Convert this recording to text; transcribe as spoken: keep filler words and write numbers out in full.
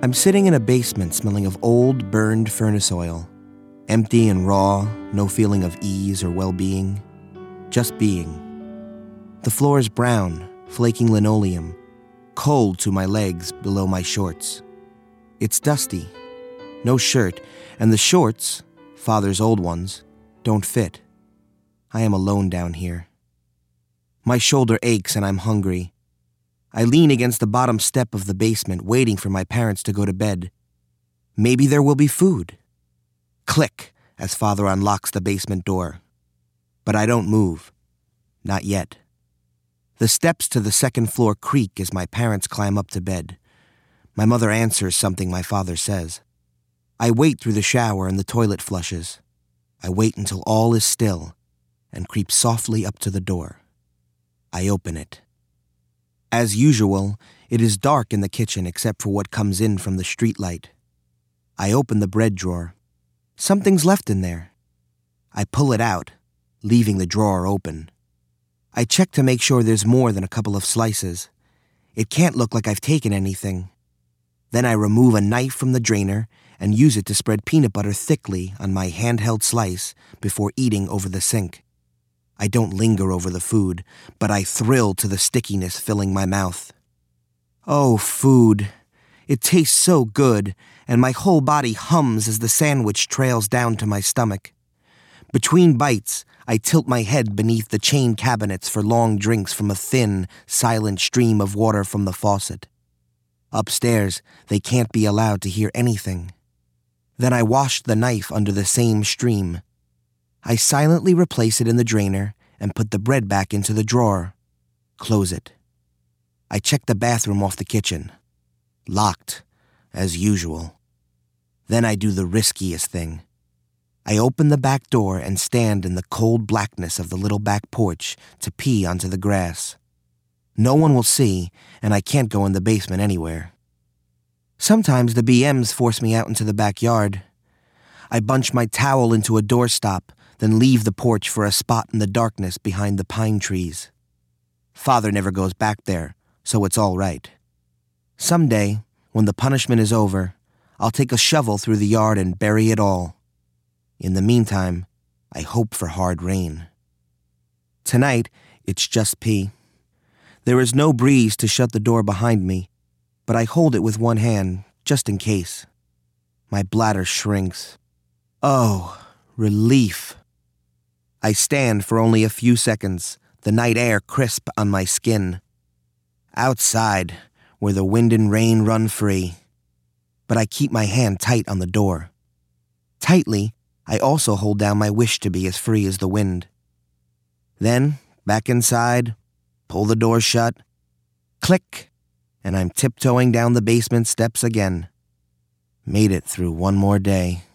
I'm sitting in a basement smelling of old, burned furnace oil. Empty and raw, no feeling of ease or well-being. Just being. The floor is brown, flaking linoleum, cold to my legs below my shorts. It's dusty. No shirt, and the shorts, Father's old ones, don't fit. I am alone down here. My shoulder aches and I'm hungry. I lean against the bottom step of the basement, waiting for my parents to go to bed. Maybe there will be food. Click as Father unlocks the basement door. But I don't move. Not yet. The steps to the second floor creak as my parents climb up to bed. My mother answers something my father says. I wait through the shower and the toilet flushes. I wait until all is still and creep softly up to the door. I open it. As usual, it is dark in the kitchen except for what comes in from the streetlight. I open the bread drawer. Something's left in there. I pull it out, leaving the drawer open. I check to make sure there's more than a couple of slices. It can't look like I've taken anything. Then I remove a knife from the drainer and use it to spread peanut butter thickly on my handheld slice before eating over the sink. I don't linger over the food, but I thrill to the stickiness filling my mouth. Oh, food. It tastes so good, and my whole body hums as the sandwich trails down to my stomach. Between bites, I tilt my head beneath the chain cabinets for long drinks from a thin, silent stream of water from the faucet. Upstairs, they can't be allowed to hear anything. Then I wash the knife under the same stream. I silently replace it in the drainer and put the bread back into the drawer. Close it. I check the bathroom off the kitchen. Locked, as usual. Then I do the riskiest thing. I open the back door and stand in the cold blackness of the little back porch to pee onto the grass. No one will see, and I can't go in the basement anywhere. Sometimes the B Ms force me out into the backyard. I bunch my towel into a doorstop, then leave the porch for a spot in the darkness behind the pine trees. Father never goes back there, so it's all right. Someday, when the punishment is over, I'll take a shovel through the yard and bury it all. In the meantime, I hope for hard rain. Tonight, it's just pee. There is no breeze to shut the door behind me, but I hold it with one hand, just in case. My bladder shrinks. Oh, relief. I stand for only a few seconds, the night air crisp on my skin. Outside, where the wind and rain run free. But I keep my hand tight on the door. Tightly, I also hold down my wish to be as free as the wind. Then, back inside, pull the door shut, click, and I'm tiptoeing down the basement steps again. Made it through one more day.